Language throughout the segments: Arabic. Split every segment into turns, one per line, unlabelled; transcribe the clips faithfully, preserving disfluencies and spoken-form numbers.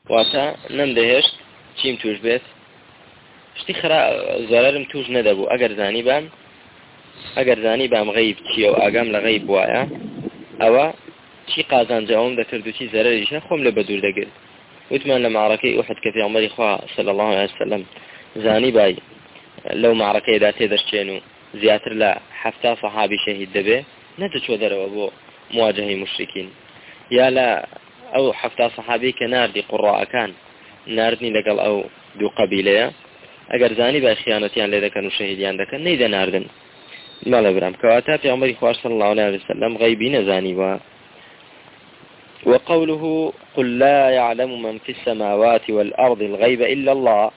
واتا نمدهش چیم توش بيت شتي خرا زرارم توش ندبو اگر زاني بام اگر زاني بام غيب چي او اقام لغيب وايا او چي قازان جاوم دكردو چي زراريش خوم لبدور دقر وثمان لمعركة أحد كفي عمر إخوة صلى الله عليه وسلم زاني باي لو معركة دا تدرشينو زياتر لا حفتا صحابي شهيد دبي نتشو دروا بو مواجهة مشركين يا لا أو حفتا صحابي كناردي قراء كان ناردني لقل أو دو قبيلة أجر زاني باي خيانتيان لذا كانوا شهيديان ذاك نيدا ناردن ما لبرام كواتا في عمر إخوة صلى الله عليه وسلم غيبين زاني با وقوله قل لا يعلم من في السماوات والأرض الغيب إلا الله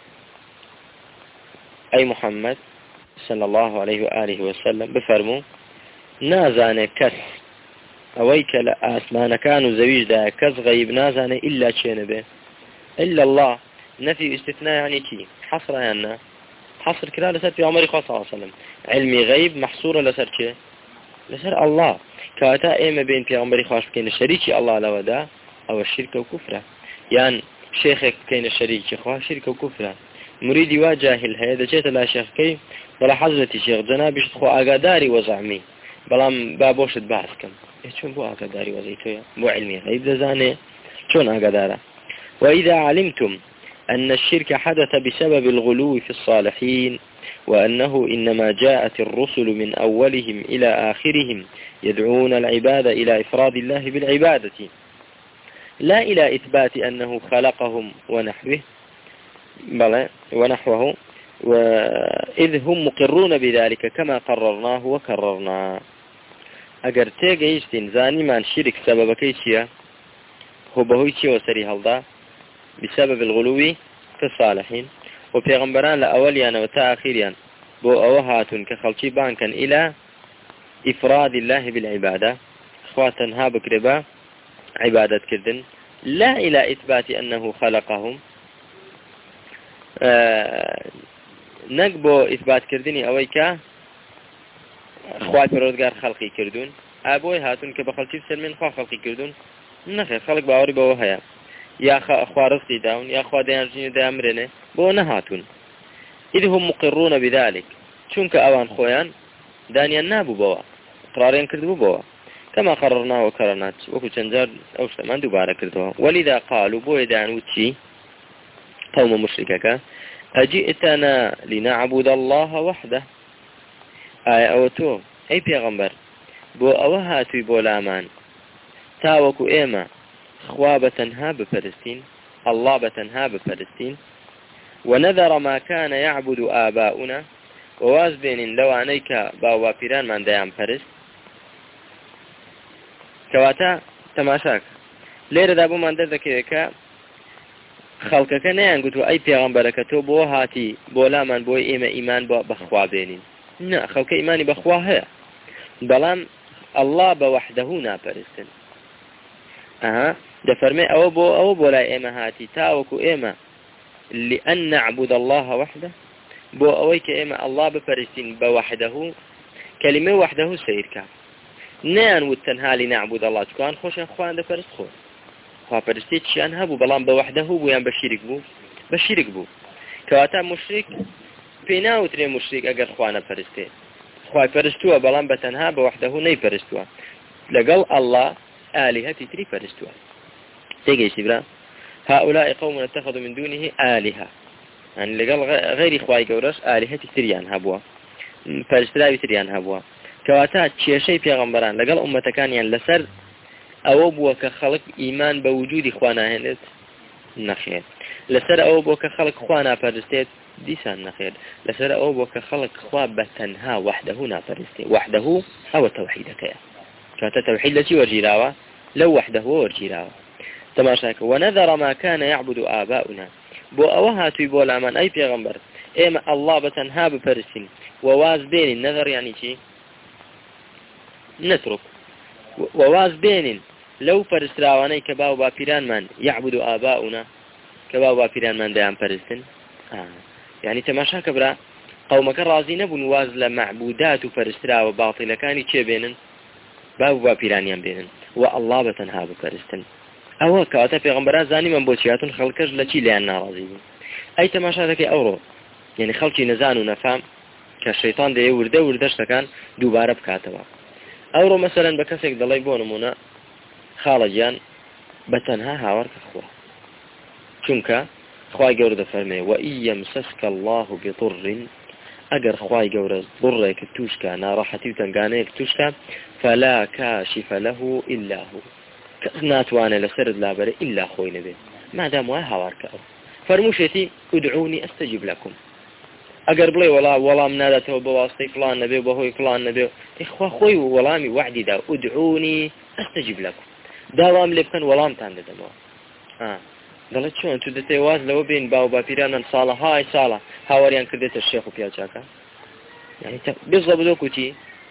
أي محمد صلى الله عليه وآله وسلم بفرمو نازان كس أويك لأسمان كانوا زويج دا كس غيب نازان إلا تشينبه إلا الله نفي استثناء يعني كي حصر يعني حصر كلا لسر في عمر صلى الله عليه وسلم علمي غيب محصورة لسر كي لسر الله كاتا ايما بين في عمر خاص كين الشريك الله لو دا او الشرك وكفره يعني شيخك كين الشريك خوا شرك وكفره مريدي واجاهل هذا جيت لا شيخ كي ولا حضرتي شيخ جنابش خو اقداري وزعمي بلام بابوش تبعثكم شلون بو اقداري وزيتويا بو علمي غيب زاني شلون اقداره واذا علمتم أن الشرك حدث بسبب الغلو في الصالحين وأنه إنما جاءت الرسل من أولهم إلى آخرهم يدعون العباد إلى إفراد الله بالعبادة لا إلى إثبات أنه خلقهم ونحوه بل ونحوه وإذ هم مقرون بذلك كما قررناه وكررنا أجر تيجيشتين زاني من شرك سبب كيشيا هو بهويشي وسري هالدا بسبب الغلو في الصالحين وبيغمبران لأوليان وتأخيريان بو أوهاتون كخلشي بانكا إلى إفراد الله بالعبادة اخواتنها بكربا عبادة كردن لا إلى إثبات أنه خلقهم آه نقبو إثبات كردني أويكا اخوات برودقار خلقي كردون أبوي هاتون كبخلشي بسلمين خوا خلقي كردون نخير خلق باوري بوهايا يا أخوة رزقي داون يا أخوة ديانجين دامرنة بو نهاتون إذ هم مقرون بذلك شنك أوان خويان دانيا نابو بوا قرارين كردوا بوا كما قررنا وكررنات وكو تنجار أو سلمان دوبارة كردوا ولذا قالوا بو يدان وتشي قوم مشركك أجئتنا لنعبد الله وحده آية أوتو أي بيغمبر بو أوهاتي بولامان تاوكو إيما خوا بتنها بفلسطين الله بتنها بفلسطين ونذر ما كان يعبد آباؤنا وواز بين لو عنيك باوا بيران من ديان فرست كواتا تماشاك لير دابو من دردك خلقك نيان قلتوا أي پیغمبرك تو بو هاتي بولا من بو إيما إيمان بخوا بينين نا خلق إيماني بخوا هيا بلام الله بوحده نابرستن أها ده فرمي أو بو أو بو لا إيما هاتي تاوكو إيما لأن نعبد الله وحده بو أويك إيما الله بفرسين بوحده كلمة وحده سيركا نان والتنها لنعبد الله تكون خوش أخوان ده فرس خو خوا فرستيت شان هبو بلان بوحده بو يان بشيرك بو بشيرك بو كواتا مشرك فينا وتري مشرك أجر خوانا فرستي خوا فرستوا بلان بتنها بوحده ني فرستوا لقل الله آلهة تري فرستوا تيجي سبرا هؤلاء قوم اتخذوا من دونه آلهة يعني لقال غير إخوائي قورس آلهة تريان هبوا فرستلاوي تريان هبوا كواتا تشيشي بيغمبران لقال أمة كان يعني لسر أو بوا كخلق إيمان بوجود إخوانا هنت نخير لسر أو بوا كخلق إخوانا فرستيت ديسان نخير لسر أو بوا كخلق إخوا بتنها وحده نافرستي وحده أو توحيدك يا كواتا توحيد لتي ورجيراوا لو وحده ورجيراوا تماشاك ونذر ما كان يعبد آباؤنا بو أوهاتي بولا من أي پیغمبر إما الله بتنها بفرسين وواز بين النذر يعني شي نترك وواز بين لو فرسراواني كباو بابيران من يعبد آباؤنا كباو بابيران من ديان فرسين آه. يعني تماشاك برا قومك رازين بن واز لمعبودات فرسرا وباطل كاني چه بينن بابو بابيرانيان بينن والله بتنها بفرسين ئەوە کەواتە پێغەمبەران زانیمان بۆ چیاتون خەڵکەش لە چی لیان ناڕازی بوو ئەی تەماشا دەکەی ئەوڕۆ یعنی خەڵکی نەزان و نەفام کە شەیطان دەیە وردە وردە شتەکان دووبارە بکاتەوە ئەوڕۆ مەسەلەن بە کەسێک دەڵێ بۆ نمونە خاڵە گیان بەتەنها هاوارکە خوا چونکە خوای گەورە دەفەرمێ وَإِن يَمْسَسْكَ اللَّهُ بِضُرٍّ ئەگەر خوای گەورە ضڕێک توشکە ناڕەحەتی و تنگانەیەک توشکە فلا كاشف له إلا هو کەس ناتوانێت لەسەرت لابەرە إلا خۆی نەبێت مادام وای هاوارکە ئەو فەرمووشێتی ادعوني أستجب لكم ئەگەر بڵێ وەڵا وەڵام ناداتەوە بە واستەی فلان نەبێ بەهۆی فلان نەبێ خوا خۆی وەڵامی وعدی دا ادعوني أستجب لكم داوام لێ بکەن وەڵامتان دەدەمەوە دەڵێت چۆن تو دەتێ واز لەوە بین باو باپیرانان ساڵە های ساڵە هاواریان کردێتە شێخ و پیاچاکە یعنی بێزە بدۆکوتی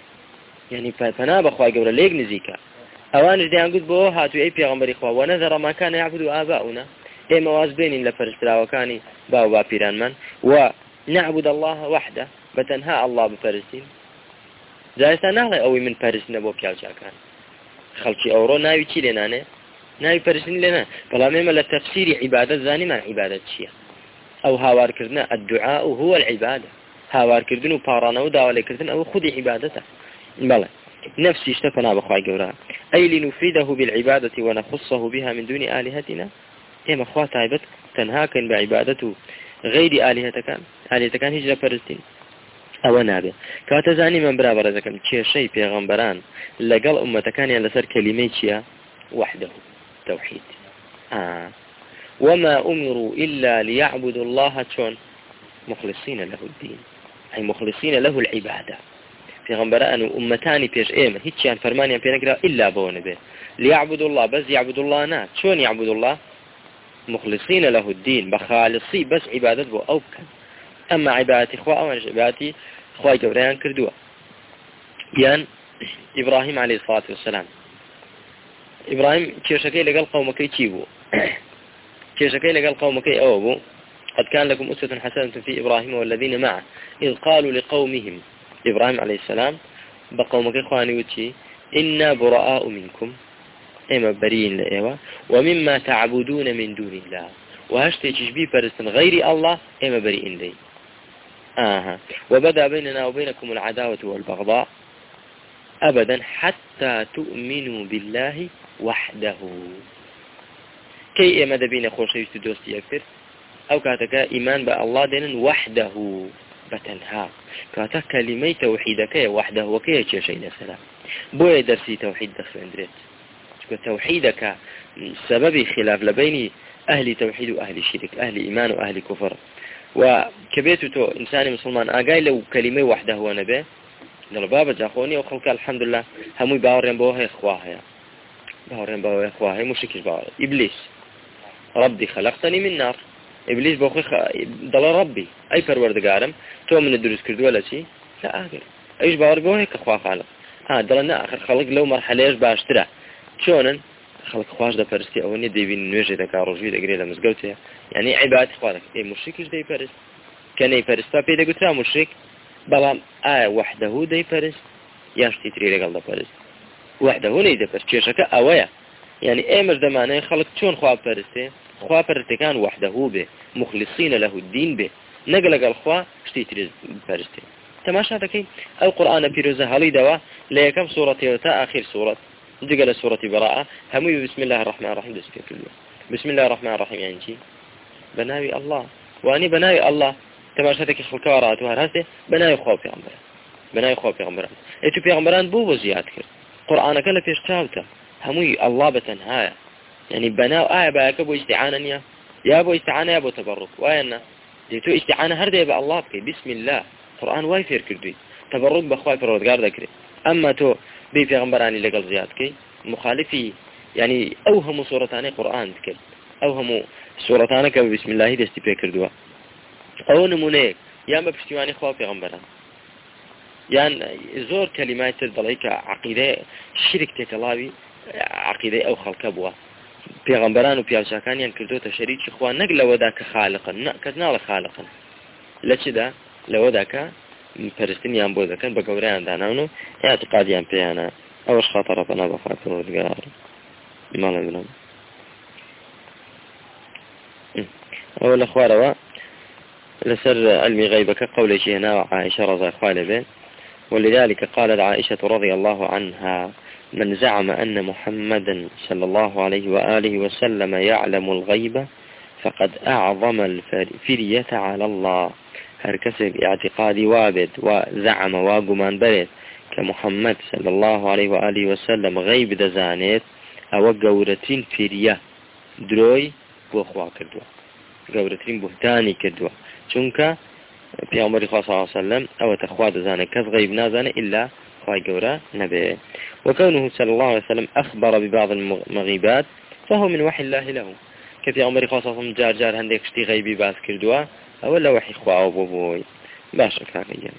یعنی پەنا بەخوای گەورە لێک نزیکە ئەوانش دەیانگوت بۆ هاتووی ئەی پێغەمبەری خوا وەنەذەر ما كان يعبد آباؤنا ئێمە واز بێنین لە پەرستراوەکانی باو باپیرانمان و نعبد الله وحده بەتەنها الله بپەرستین جایستا ناڵێ ئەوەی من پەرستنە بۆ پیاچاکان خەڵکی ئەوڕۆ ناوی چی لێنانێ ناوی پەرستنی لێنە بەڵام ئێمە لە تەفسیری عیبادەت زانیمان عیبادەت چییە ئەو هاوارکردنە الدعاء هو العبادة هاوارکردن و پاڕانەوە داوالێکردن ئەوە خودی عیبادەتە بەڵێ نفسي اشتفنا بخواي قورا أي لنفيده بالعبادة ونخصه بها من دون آلهتنا إما خوا تعبت تنهاكا بعبادته غير آلهتك آلهتك هجرة فرستين أو نابع كاتزاني من برابر ذكم تشي شيء پیغمبران لقل أمتكان لسر كلمة وحده توحيد آه. وما أمروا إلا ليعبدوا الله شون مخلصين له الدين أي مخلصين له العبادة پیغمبران و أمتاني پیش إيمة هيتشان فرمانيا بينقرأ إلا بون به ليعبدوا الله بس يعبدوا الله نا شون يعبدوا الله مخلصين له الدين بخالصي بس عبادة بو أو بكن أما عبادتي خوا أو عبادتي خواي جوريان كردوا يان إبراهيم عليه الصلاة والسلام إبراهيم كيشكي لقال قومكي تيبو كيشكي لقال قومكي أوبو قد كان لكم أسوة حسنة في إبراهيم والذين معه إذ قالوا لقومهم إبراهيم عليه السلام بقومك إخواني وتي إنا براء منكم إما بريين لإيوة ومما تعبدون من دون الله وهشتي تشبيه فرسن غير الله إما بريئين لي آها وبدأ بيننا وبينكم العداوة والبغضاء أبدا حتى تؤمنوا بالله وحده كي إما دبين خوشي يستدوستي أكثر أو كاتك إيمان بالله دينا وحده بتنها كاتا كلمة توحيدك وحده وكي شيء نسلا بوي درسي توحيد دخل اندريت توحيدك سبب خلاف لبين أهل توحيد وأهل شرك أهل إيمان وأهل كفر وكبيت تو إنسان مسلمان أقاي لو كلمة وحده هو نبي للبابا جاخوني وخلق الحمد لله همو باورين بوها إخواها باورين بوها إخواها مشكش باور إبليس ربي خلقتني من نار إبليس بوخي خ... ضل ربي أي پروردگارم تو من الدروس كردو ولا شيء لا أقل أيش باور بوه كخوا خالق ها ضلنا آخر خلق لو مرحلة باشترا شونن خلق خواش ده پرستي أولني ديبين نوجه ده كاروجي ده قريلا مزقوتها يعني عبادة خوالك إيه مشركش ده يپرست كان يپرست فبيدا قلت لا مشرك بلام آه وحده ده يپرست ياشتي تري لقل ده پرست وحده نيده پرست كيشك أويا يعني إيه مش دمانه خلق شون خواب پرسته خوا پرستکان وحده به مخلصين له الدين به نقلق الخوا شتي تريز پرسته تماشا دكي القرآن بيروزه هلي دوا ليكم سورة يوتا آخر سورة دقل سورة براءة همي بسم الله الرحمن الرحيم دسك كله بسم الله الرحمن الرحيم يعني شي بناوي الله واني بناوي الله تماشا دكي خلقارات وهراسه بناوي خوا في عمره بناوي خوا في عمره ايتو في عمران بو وزيات كر قرآن كله فيش تاوتا همي الله بتنهاية يعني بناو آية باك بو استعانة يا يا بو استعانة يا بو تبرك ويانا ديتو استعانة هرده با الله بكي بسم الله قرآن واي فير كردوي تبرك بخواي فرودگار ذكري أما تو بي پیغمبراني لقل زيادكي مخالفي يعني أوهم صورتاني قرآن ذكر أوهم صورتاني كبه بسم الله دستي بي كردوا أو نمونيك يا ما بشتواني خواه پیغمبران يعني زور كلمات تدليك عقيدة شرك تكلاوي عقيدة أو خلق بوا پیغمبران و پیاوچاکانیان کردوتە شەریکی خوا نەک لەوەدا کە خالقن کەس ناڵە خالقن لە چدا لەوەدا کە پەرستنیان بۆ دەکەن بە گەورەیان داناون و اعتقادیان پێیانە ئەوەش خاتەڕەتەنا بەخوا پەروەردگار ماڵە بنەم أول أخواروا لسر علمي غيبك قول شينا عائشة رضي الله عنها، ولذلك قالت عائشة رضي الله عنها: من زعم أن محمدا صلى الله عليه وآله وسلم يعلم الغيب فقد أعظم الفرية على الله. هر كسب اعتقادي وابد وزعم واقمان برد كمحمد صلى الله عليه وآله وسلم غيب دزانيت أو قورتين فرية دروي بوخوا كردوا، قورتين بهتاني كردوا، چونك في عمر صلى الله عليه وسلم أو تخوا دزانه كذ غيب نازانه إلا خواي قورا نبي. وكونه صلى الله عليه وسلم أخبر ببعض المغيبات فهو من وحي الله له. كفي عمر صلى الله عليه وسلم جار جار هنديك شتي غيبي باس كردوا أولا وحي خوا أو بوبوي باشا كاكيا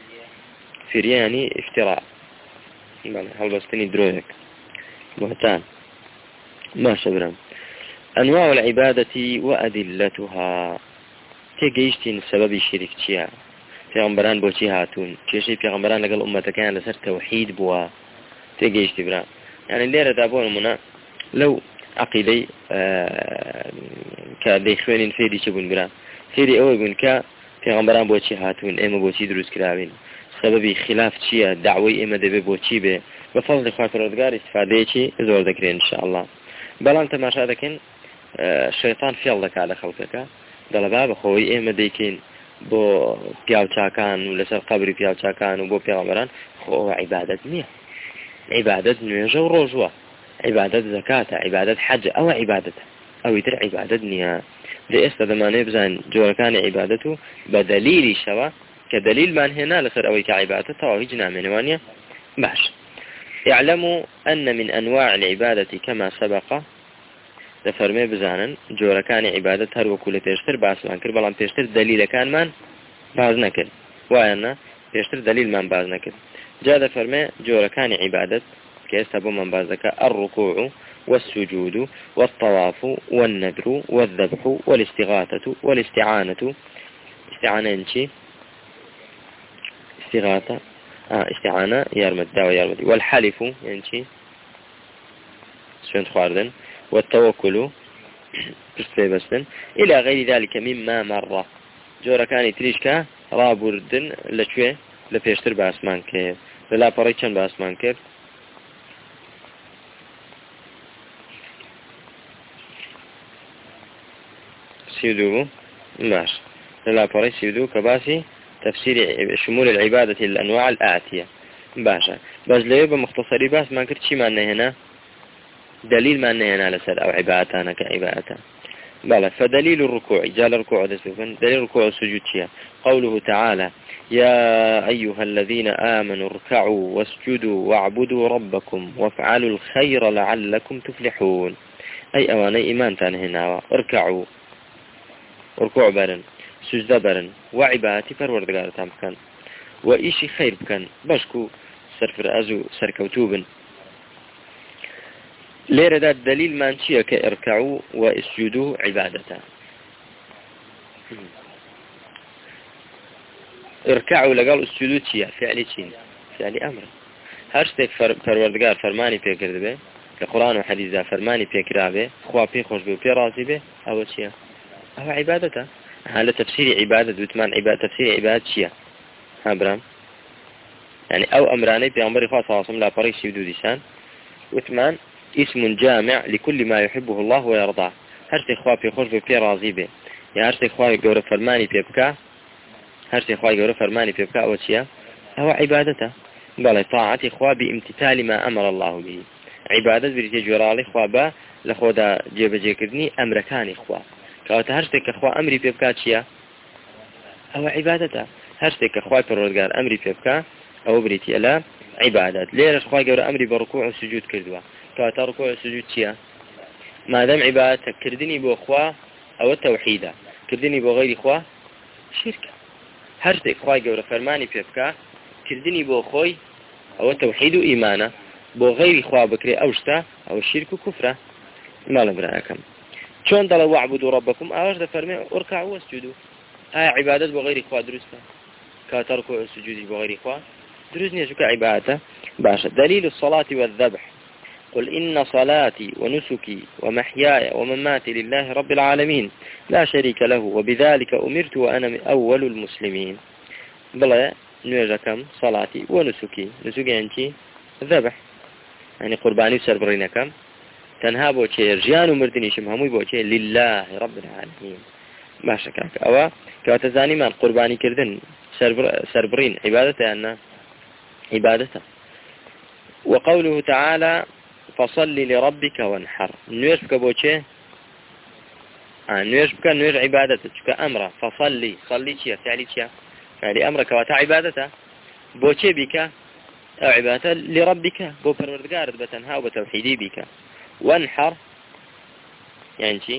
فرياني افتراء هل بستني درويك بهتان ما شبرم. أنواع العبادة وأدلتها تيجيشتين سبب الشرك تيا في عمران بوشي هاتون كيشي في عمران لقل أمة كان لسر توحيد بوا تيجيشتي برا يعني اللي ردابون منا لو عقيدي آه كدي خوانين فيدي شبون برا فيدي أول بون كا في عمران بوشي هاتون إما بوشي دروس كرابين سبب خلاف تيا دعوي إما دبي بوشي به بفضل خاطر ردقار استفادة شي زور ذكرين إن شاء الله. بلان تماشا ذكين الشيطان في الله على خلقك دلبا بخوي إما ديكين بو بياو تاكان ولا سر قبري بياو تاكان وبو بيغمران خو عبادة نية، عبادة نية وروجوا، عبادة زكاة، عبادة حج أو عبادة أو يتر عبادة نية. دي استاذ ما نبزان جوركان عبادته بدليل شوا كدليل من هنا لسر أوي كعبادة أو جنا من وانيا باش. اعلموا أن من أنواع العبادة كما سبق لفرمي بزانا جوركان عبادة هر وكل بيشتر باسمان كر بلان بيشتر دليل كان من باز نكر وأنا بيشتر دليل من باز نكر. جاء فرمي جوركان عبادة كيسابو من بازك الركوع والسجود والطواف والنذر والذبح والاستغاثة والاستعانة. استعانة انشي استغاثة آه استعانة يارمد داوة يارمدي والحلف انشي سنت خواردن والتوكل بسن إلى غير ذلك مما مر. جورا كان يتريشكا رابوردن لشوي لبيشتر باسمان كيف لا بريتشن باسمان كيف سيدو ماشي لا بري سيدو كباسي تفسير شمول العبادة الأنواع الآتية باشا بس ليه بمختصري باس ما كنت شي معنى هنا دليل معنى هنا لسر أو عبادتنا كعبادة بلى. فدليل الركوع جال الركوع دليل الركوع والسجود شيء قوله تعالى: يا أيها الذين آمنوا اركعوا واسجدوا واعبدوا ربكم وافعلوا الخير لعلكم تفلحون. أي أواني إيمان هنا اركعوا ركوع برن سجدة برن وعبادتي فروردقار تامكن وإيشي خير بكن بشكو سرفر أزو سركوتوبن ليرة دا الدليل مانشية كاركعوا واسجدوا عبادتا. اركعوا لقال اسجدوا تشيا فعلي تشين فعلي أمر هاشتك فروردقار فرماني بيكرد به كقرآن وحديث فرماني بيكرا به خوا بيخوش به وبيرازي به أو تشيا أو عبادتا. هذا تفسير عبادة وثمان عبادة تفسير عبادة شيا ها برام يعني أو أمراني بيغمبري خاصة صلى الله عليه وسلم لا بريش يبدو ديسان وثمان اسم جامع لكل ما يحبه الله ويرضاه. هرتي خوا في خوش بي راضي به يا هرتي خوا يقول فرماني بيبكا هرتي خوا يقول فرماني بيبكا أو شيا هو عبادته بل طاعة خوا بامتثال ما أمر الله به. عبادة بريتي جرالي خوا با لخودا جيب جيكرني أمركاني خوا كوات هرتي خوا أمري بيبكا شيا هو عبادته. هرتي خوا فرودقار أمري بيبكا أو بريتي ألا عبادات. ليش خوا يقول أمري بركوع وسجود كردوا كوات ركوع وسجود شيا ما دام عبادتك كردني بو خوا أو التوحيدة كردني بو غير خوا شركة. هرتك خوا يقول فرماني بيبكا كردني بو خوي أو التوحيد وإيمانة بو غير خوا بكري أوشتا أو الشرك وكفرة ما لبراكم. شون ضلوا واعبدوا ربكم أوش ده فرمي اركعوا واسجدوا. هاي عبادات بو غير خوا درستا كوات ركوع وسجود بو غير خوا دروزني شو كعبادة باشا. دليل الصلاة والذبح قل إن صلاتي ونسكي ومحياي ومماتي لله رب العالمين لا شريك له وبذلك أمرت وأنا من أول المسلمين. بلا نوجكم صلاتي ونسكي، نسكي أنتي ذبح يعني قرباني سربرينكم تنها بوشي رجيان ومردنيشم هموي بوشي لله رب العالمين. ما شكاك أو كاتزاني من قرباني كردن سربر سربرين عبادته أن عبادته. وقوله تعالى فصل لربك وانحر، نوش بك بوشي آه نوش بك نوش عبادته كأمره فصلي صلي شيء فعلي شيء فعلي أمرك وتا عبادته بوشي بك أو عبادته لربك بو پروردگار بتنها وبتوحيدي بك. وانحر يعني شي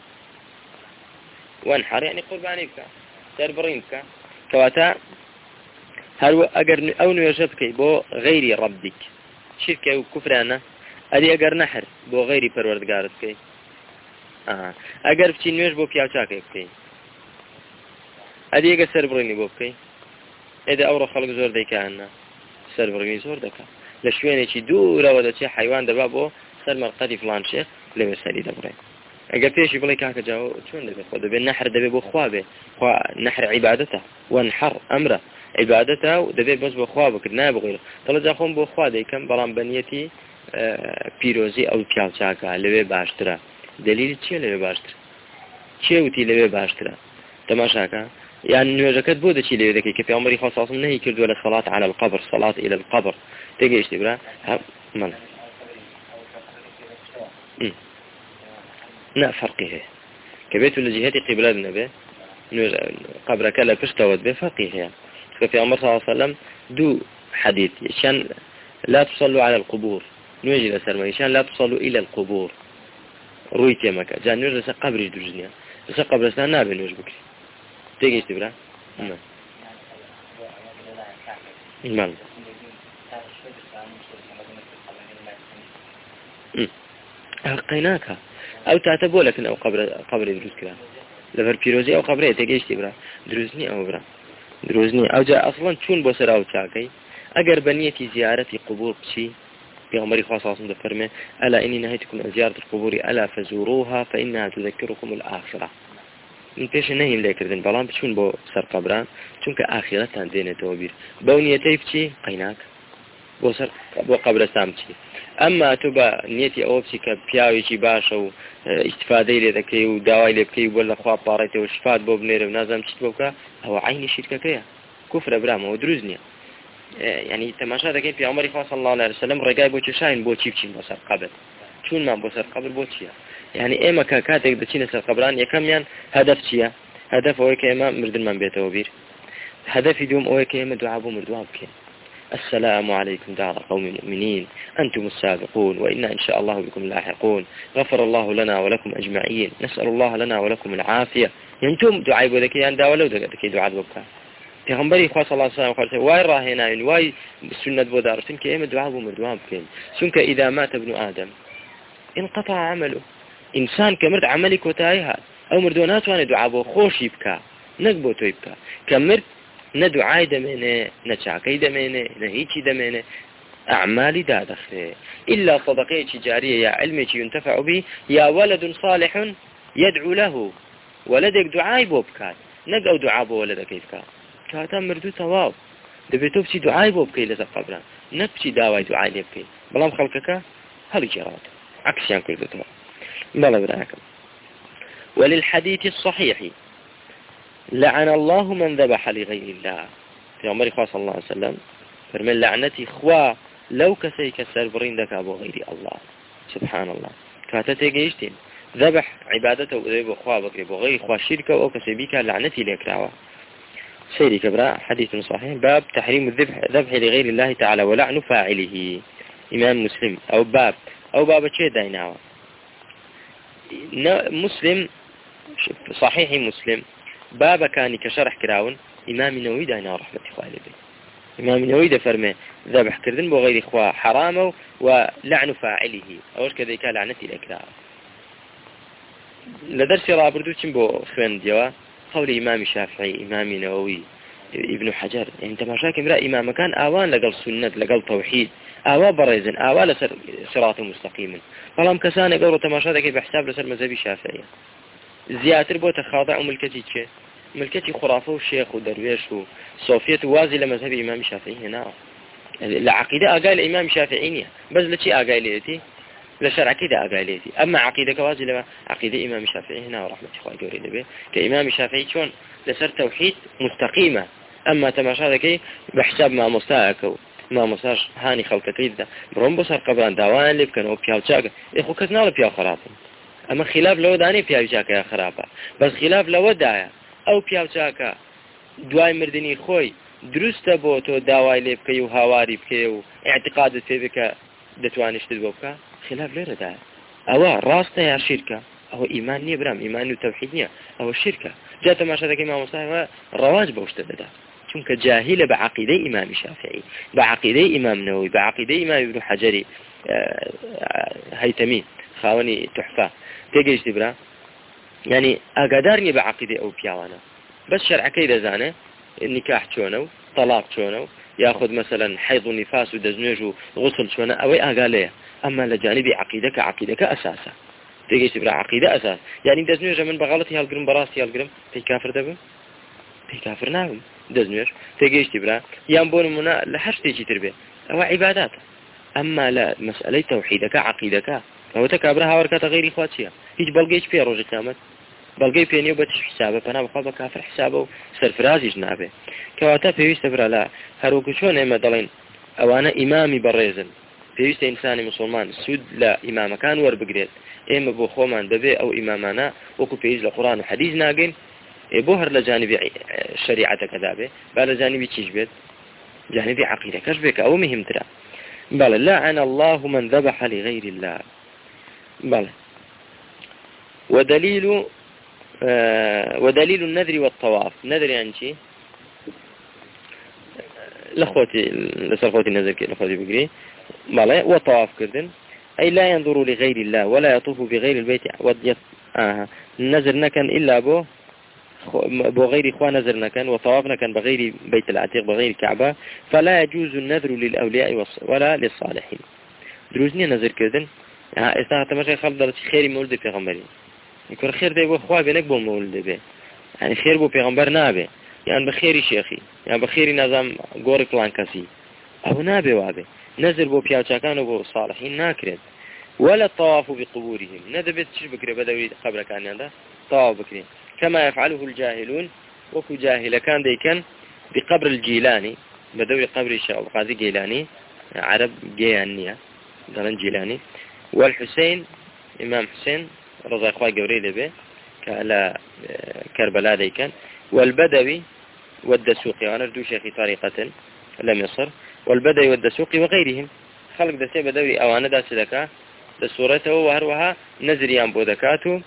وانحر يعني قرباني بك سربرين بك كواتا هل أجر أو نوجبك بو غير ربك شركة وكفرانة أدي أجر نحر بو غير پروردگارتك آه أجر بتشي نوج بو بياوشاك بكي أدي أجر سربريني بو بكي إذا أورا خلق زور دي كأنه سربريني زور دكا لشويني شي دورة ولا شي حيوان دبا بو سر مرقدي فلان شيخ لما سالي دبرين أجر بيشي بلاي كاكا جاو شون دبي خو دبي النحر دبي بو خوابه خوا نحر عبادته وانحر أمره عبادته دبي بس بو خوابك نابغير طلع جاخون بو خوادي كم برام بنيتي پیروزی او پیاوچاکا لوی باشتره دلیل چیه لوی باشتره چیه وتی لوی باشتره تماشاکا يعني نوجكت بودة شيء لوي ذكي كفي عمري خاصة نهي كل ولا صلاة على القبر صلاة إلى القبر تيجي تبرا من لا فرقه كبيت ولا جهتي قبل النبي نوج قبر كلا بستود بفرقه كفي عمر صلى الله عليه وسلم دو حديث عشان لا تصلوا على القبور نوجي لسرما عشان لا تصلوا إلى القبور رويت يا مكة جان نوج لسا قبر يدرجنيا لسا قبر لسا نابي نوج بك تيجي تبرا نعم نعم ألقيناك أو تعتبوا لكن أو قبر قبر يدرس كلا لفر بيروزي أو قبره تيجي تبرا دروزني أو برا دروزني أو جاء أصلا شون بصر أو تاكي أجر بنيتي زيارة قبور بشي في عمر خاصة صلى فرمه ألا إني نهيتكم عن زيارة القبور ألا فزوروها فإنها تذكركم الآخرة من پیش نهیم لیکردن بلام بچون بو سر قبران چون که آخرتان دینه توبیر بونیتی بچی قیناک بو سر بو قبرستان بچی اما تو با نیتی او بچی که پیاوی چی باشه و استفاده لی دکی و داوای لی بکی ولا خواب پارایت و شفاعت بو بنیره و نازم چیت بو که او عین شرکه که کفر برام و دروز نیه يعني تماشا دكين في عمر صلى الله عليه وسلم رجاي بو تشاين بو تشيف تشين بسر قبر شون ما بسر قبر بو تشيا يعني اما كاتك دشين سر قبران يكم يعني هدف تشيا هدف هو كيما مردن من بيته وبير هدف يدوم هو كيما دعاء بو مردواب كين السلام عليكم دار قوم مؤمنين أنتم السابقون وإنا إن شاء الله بكم لاحقون غفر الله لنا ولكم أجمعين نسأل الله لنا ولكم العافية ينتم دعاء بو ذكي أن داولو ذكي دعاء بوكا پیغمبری خدا صلی الله علیه و سلم وای راهناین وای سنت بودارتن که ایم دعا بو مردوام بکن چون که اذا مات ابن آدم انقطع عمله انسان كمرد عملي كوتايها او مردونات وانا دعا بو خوش يبكى نقبو تو يبكى كمرد ندعاي دمينه نشاكي دمينه نهيتي دمينه اعمالي دادخله الا صدقه جاريه يا علمي ينتفع به يا ولد صالح يدعو له ولدك دعاي بو بكات نقو دعا بو ولدك يبكى كاتا مردو تواو دبيتو بشي دعاي بو بكي لسا قبران نبشي داواي دعاي لي بكي بلام خلقك هل جرات عكس يعني كل ذاتها بلا براكم. وللحديث الصحيح لعن الله من ذبح لغير الله في عمر خاص الله عليه وسلم فرمي لعنتي خوا لو كسيك السربرين دك أبو غير الله سبحان الله كاتتي جيشتين ذبح عبادته وذيب خوا بك أبو غير خوا شركة أو كسبيك لعنتي لك رعوة سيري كبراء حديث صحيح باب تحريم الذبح ذبح لغير الله تعالى ولعن فاعله إمام مسلم أو باب أو باب شيء دايناوه مسلم صحيح مسلم باب كان كشرح كراون إمام نووي داينا رحمة الله عليه إمام نووي ده فرمه ذبح كردن بغير إخوة حرامه ولعن فاعله أوش كذا كان لعنتي الإكراه لدرس رابردو تشمبو خوان ديوا قول إمام الشافعي إمام نووي ابن حجر يعني تماشاك امرأة إمام كان آوان لقل سنة لقل توحيد آوا بريزن آوا لسر صراط مستقيم فلام كسان يقولوا تماشاك بحساب لسر مذهبي شافعي زياتر بو تخاضع وملكتي تشي ملكتي خرافة وشيخ ودرويش وصوفية وازي لمذهب إمام شافعي هنا العقيدة أقال إمام شافعي بس لشي أقال ليتي لشرع كده أقاليتي أما عقيدة كوازي لما عقيدة إمام الشافعي هنا ورحمة الله قوري لبي كإمام الشافعي شون لسر توحيد مستقيمة أما تماشا ذكي بحساب ما مستاك ما مستاش هاني خلق كيدا برون بصر قبران داوان اللي بكنوا بياو تشاك إخو كسنا ولا بياو خرابا أما خلاف لو داني بياو تشاك يا خرابا بس خلاف لو دايا أو بياو تشاك دواي مردني خوي درست بوتو داوای لێ بکەی و هاواری بکەی و اعتقادت پێ بکە دەتوانیشت بۆ بکە خلاف لێرەدا ئەوە ڕاستە یا شیرکە ئەوە ئیمان نییە برام ئیمان و تەوحید نییە ئەوە شیرکە جا تەماشا دەکەی مامۆستاوە ڕەواج بەو شتە دەدا چونکە جاهلە بە عەقیدەی ئیمامی شافعی بە عەقیدەی ئیمام نەووی بە عەقیدەی ئیمام ابن حەجەری هەیتەمی خاوەنی تحفە تێگەیشتی برا يعني ئاگادار نییە بە عەقیدەی ئەو پیاوانە بس شرعەکەی دەزانێ نكاح شونه طلاق شونه ياخذ مثلا حيض ونفاس ودزنوج وغسل شونه أو أقاليه أما لجانب عقيدك عقيدك أساسا تيجي تبرع عقيدة أساس يعني دزنوج من بغلطي هالقرم براسي هالقرم تي كافر دبم تي كافر نعم دزنوج تيجي تبرع ينبون منا لحش تيجي تربيه أو عبادات أما لا مسألة توحيدك عقيدك أو تكابرها وركات غير إخواتيها هيج بلقيش فيها روج القيامة بلغي بيني وبتش حسابه فانا بخاف كافر حسابه سرفرازي جنابه كواتا بيست برا هروكو شلون اما دلين او انا امامي بريزن بيست انسان مسلمان سود لا امام كان ور بقريت اما بو خومان ببي او امامنا وكو بيز القران وحديث ناقين بوهر لجانب شريعه كذابه بل جانبي تشبت جانبي عقيده كشبك او مهم ترى بل لعن الله من ذبح لغير الله بل ودليل آه ودليل النذر والطواف نذر يعني شيء لأخوتي لأخوتي النذر كي لأخوتي بقري ماله وطواف كردن أي لا ينظر لغير الله ولا يطوف بغير البيت وديت آه النذر نكن إلا بو بو غير إخوان نذر نكن وطواف نكن بغير بيت العتيق بغير كعبة فلا يجوز النذر للأولياء ولا للصالحين دروزني نذر كردن استاذ تمشي خلط خيري مولد في غمرين يكون خير ده بخواه بينك بو مولد به يعني خير بو پیغمبر نابه يعني بخيري شيخي يعني بخيري نظام غوري فلان كسي او نابه وابه نزل بو بياوچاكان وبو صالحين ناكرد ولا الطواف بقبورهم ندبت تش بكري بدوي قبر كان هذا طواف بكري كما يفعله الجاهلون وكو جاهل كان دي كان بقبر الجيلاني بدوي قبر الشيخ القاضي جيلاني عرب جيانية دلن جيلاني والحسين امام حسين رضي اخوة قوري لبه كالا كربلاء دي كان والبدوي والدسوقي وانا ردو شيخي طريقة لم يصر والبدوي والدسوقي وغيرهم خلق دسي بدوي اوانا داس دكا دسورته وهروها نزريان بودكاته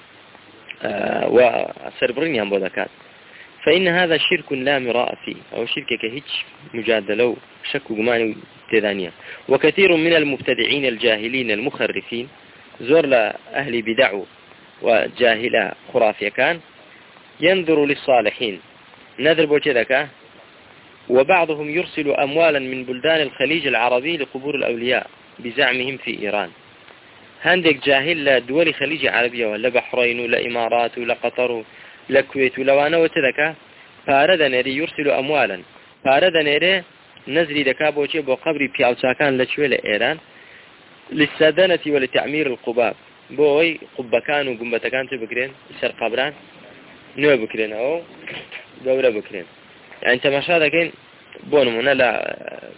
آه وسربرين يان بودكات فإن هذا شرك لا مراء فيه أو شرك كهج مجادلة شك وقمان تذانية وكثير من المبتدعين الجاهلين المخرفين زور لأهل بدع وجاهلة خرافية كان ينظر للصالحين نذر بوجدك وبعضهم يرسل أموالا من بلدان الخليج العربي لقبور الأولياء بزعمهم في إيران هندك جاهل لدول خليج عربية ولا بحرين ولا إمارات ولا قطر ولا كويت ولا وانا وتذكى فارد نري يرسل أموالا فارد نري نزري دكا بوجه بقبر بياوتاكان لشويل إيران للسدنة ولتعمير القباب بوي قبكان وقنبتكان تبكرين سر قبران نو بكرين أو دورة بكرين يعني تماشا دكين بون منا لا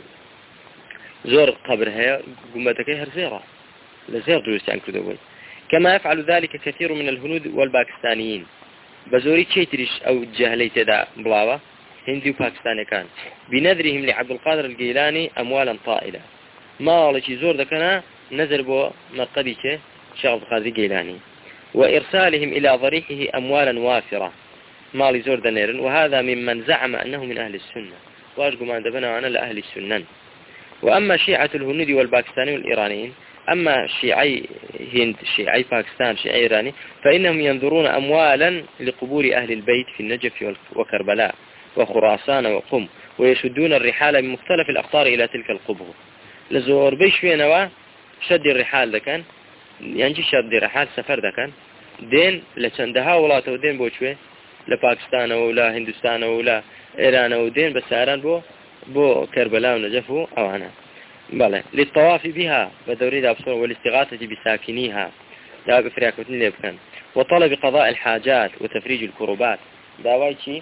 زور قبر هي قنبتكي هرزيرة لزير دروس يعني كدوي كما يفعل ذلك كثير من الهنود والباكستانيين بزوري تشيتريش أو الجاهلية دا بلاوة هندي وباكستاني كان بنذرهم لعبد القادر الجيلاني أموالا طائلة ما لشي زور ذكنا نزل بو مرقديك شيخ عبد القادر الجيلاني وإرسالهم إلى ضريحه أموالا وافرة مالي زور دنيرن وهذا ممن زعم أنه من أهل السنة وأشقوا ما دبنا أنا لأهل السنة وأما شيعة الهنود والباكستاني والإيرانيين أما شيعي هند شيعي باكستان شيعي إيراني فإنهم ينظرون أموالا لقبور أهل البيت في النجف وكربلاء وخراسان وقم ويشدون الرحال من مختلف الأقطار إلى تلك القبور لزور بيشوينوا شد الرحال ده كان يعني شد الرحال سفر ده كان دين لچندها ولاته ودين بوشوي لباكستان ولا هندوستان ولا إيران ودين بس إيران بو بو كربلاء ونجف أو أنا بله للطواف بها بدوري أبصر والاستغاثة بساكنيها لا بفريق مثل يبكن وطلب قضاء الحاجات وتفريج الكروبات داوي شيء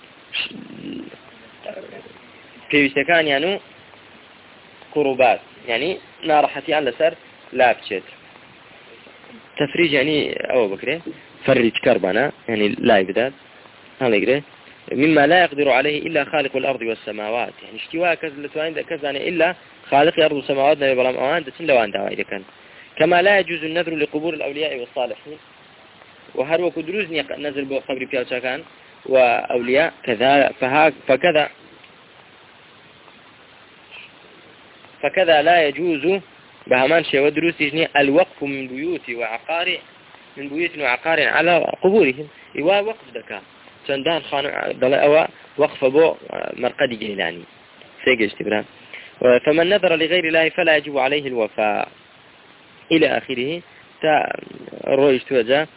في سكان يعني كروبات يعني نارحتي على سر لا بشت تفريج يعني أو بكرة فرج كربنا يعني لا يبدأ هلا يقدر مما لا يقدر عليه إلا خالق الأرض والسماوات يعني اشتواء كذا لتوين كذا يعني إلا خالق الأرض والسماوات نبي بلام أوان دسين لوان دعوة إذا كان كما لا يجوز النذر لقبور الأولياء والصالحين وهر وكدروز نزل بقبر بيوتا كان وأولياء كذا فها فكذا فكذا لا يجوز بهمان شيء ودروس يجني الوقف من بيوت وعقار من بيوت وعقار على قبورهم إيوا وقف دكا چندان خان ضل أو وقف بو مرقد جيلاني سيجي استبرام فمن نذر لغير الله فلا يجب عليه الوفاء إلى آخره تا رويش توجه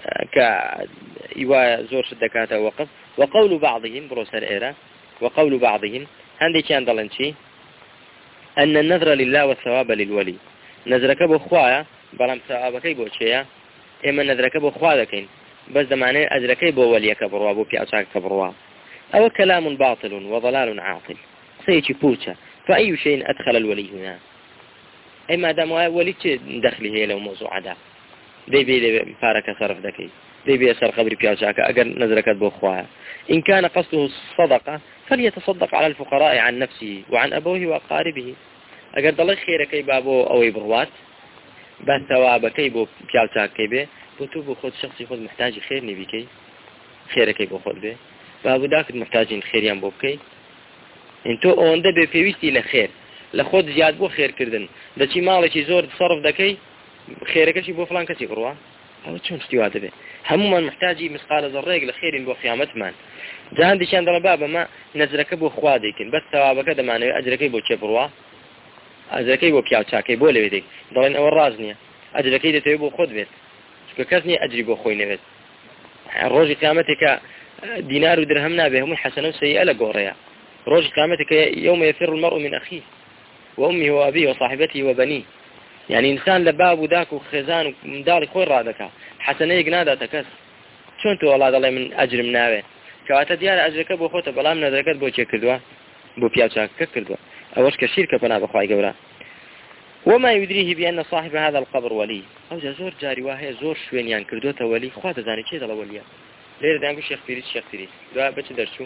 كإيوا زور الدكاتة وقف وقول بعضهم بروسر إيرا وقول بعضهم هندي كان ضلنشي أن النذر لله والثواب للولي نذرك بخوايا بلام ثوابك بوشيا إما نذرك بخوايا كين بس ده معناه أجرك بو ولي كبروا بو بيعشاك كبروا أو كلام باطل وضلال عاقل سيتي بوشا فأي شيء أدخل الولي هنا أي ما دام ولي دخله هي لو موضوع ده دي بي فارك صرف دكي دي بي أسر قبر بيعشاك أجر نذرك بخوايا إن كان قصده الصدقة فليتصدق على الفقراء عن نفسه وعن أبوه وأقاربه أجر ضل خيرك بابو أو يبروات بس ثوابك يبو بيعشاك كيبه بتوب خود شخصي خود محتاج خير نبيكي خيرك يبو خود به بابو داك محتاجين خيريان بوبكي انتو اونده بفيوستي لخير لخود زياد بو خير كردن دچی مالکی زور تصرف دكي خيرك شي بو فلان كسي بروا او شلون استوى به همون محتاجي مثقال ذره لخير بو قيامت من جان دي كان بابا ما نزرك بو خواديكن بس ثوابك ده معناه اجرك بو بروا اجرك بو بياچاكي بو لويدك دلن او رازنيه اجرك ده تبو خود بيت كسني أجري بخوي نبت روج قيامتك دينار ودرهم نابهم حسنة وسيئة لقوريا روج قيامتك يوم يفر المرء من أخيه وأمه وأبيه وصاحبته وبنيه يعني إنسان لباب وداك وخزان ومداري خوي رادك حسنة يقنادا تكس شو أنتوا والله الله من أجر من نابه كواتا ديار أجرك بخوته بلا من أدركت بو چه كردوا بو بياچاك كردوا أوش كشيرك بنا بخواي قورا وما يدريه بأن صاحب هذا القبر ولي أو زور جاري واهي زور شوين يعني كردوته ولي خوات زاني چه دل وليا ليه دانگو شيخ فيريس شيخ فيريس دوا بچ درچو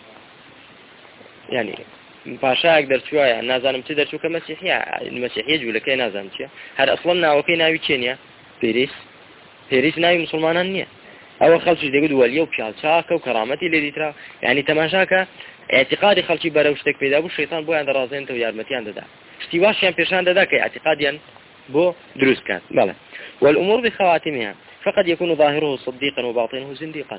يعني باشاك درچو يعني نازانم چه درچو كمسيحية المسيحية جولكي نازانم چه هر اصلا ناوكي ناوي چينيا فيريس فيريس ناوي مسلمانان نية او خلچ ديگود وليا وبشالچاك وكرامتي لدي ترا يعني تماشاك اعتقادي خلچي بروشتك پیدا بو شيطان بو عند رازين تو يارمتيان ددا اشتواشيان پیشان ددا كي اعتقاديا بو دروس كان بلى والأمور بخواتمها فقد يكون ظاهره صديقا وباطنه زنديقا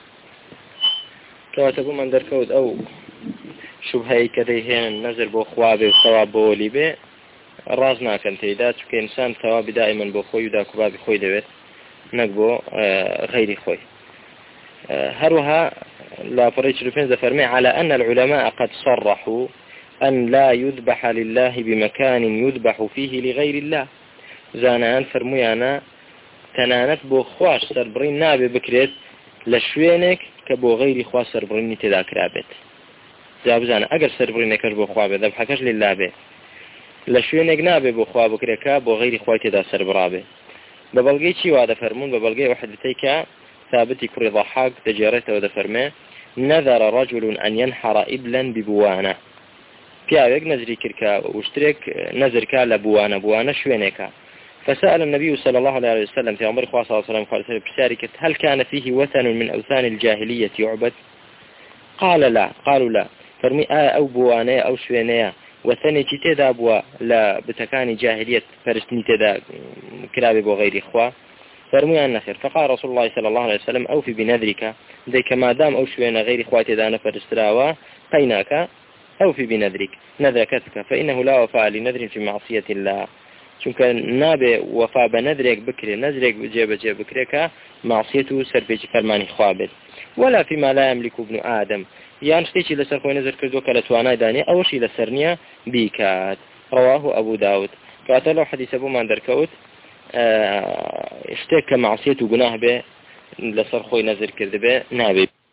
كما تقول من دركود أو شبهي كذيهين نزل بو خوابي وثواب بو وليبي رازنا كان تيدات كإنسان ثواب دائما بو خوي ودا كبابي خوي دويت نقبو آه غير خوي آه هروها لا فريش رفين زفرمي على أن العلماء قد صرحوا أن لا يذبح لله بمكان يذبح فيه لغير الله زانان فرميانا تنانت بو خواش سربرين نابي بكريت لشوينك كبو غير خواش سربرين تذاكرابت جاب زانا اگر سربرينك بو خوابه ذبحكش لله به لشوينك نابي بو خواب بكريكا بو غير خواه تذا سربرابه ببلغي چي وادا فرمون ببلغي وحدتيك ثابتي كري ضحاك تجارته وادا فرمي نذر رجل أن ينحر إبلا ببوانا پیاوێک نەزری کرد وشترێک نەزرکا لە بوانە بوانە شوێنێکە فسأل النبي صلى الله عليه وسلم في عمر خاصة صلى الله عليه وسلم بشاركة هل كان فيه وثن من أوثان الجاهلية يعبد قال لا قالوا لا فرمي آه أو بوانية أو شوينية وثني تدا بوا لا بتكاني جاهلية فرشتني تدا كرابي بو غير إخوة فرمي أن خير فقال رسول الله صلى الله عليه وسلم أوفي بنذرك ديك ما دام أو شوينا غير إخواتي دانا فرستراوا قيناك أو في بنذرك نذركتك فإنه لا وفاء لنذر في معصية الله چونکە نابێ وفا بە نەدرێک بکرێ نەزرێک جێبەجێ بکرێکە معصیەت و سەرپێکی فەرمانی خوا بێت ولا فيما لا يملك ابن آدم یان شتێکی لەسەر خۆی نەزر کردو کە لە توانای دانێ ئەوشی لەسەر نییە بیکات رواه أبو داود کاتە لەو حەدیثە بۆمان دەرکەوت شتێک کە معصیەت و گوناه بێ لەسەر خۆی نەزر کرد بێ نابێ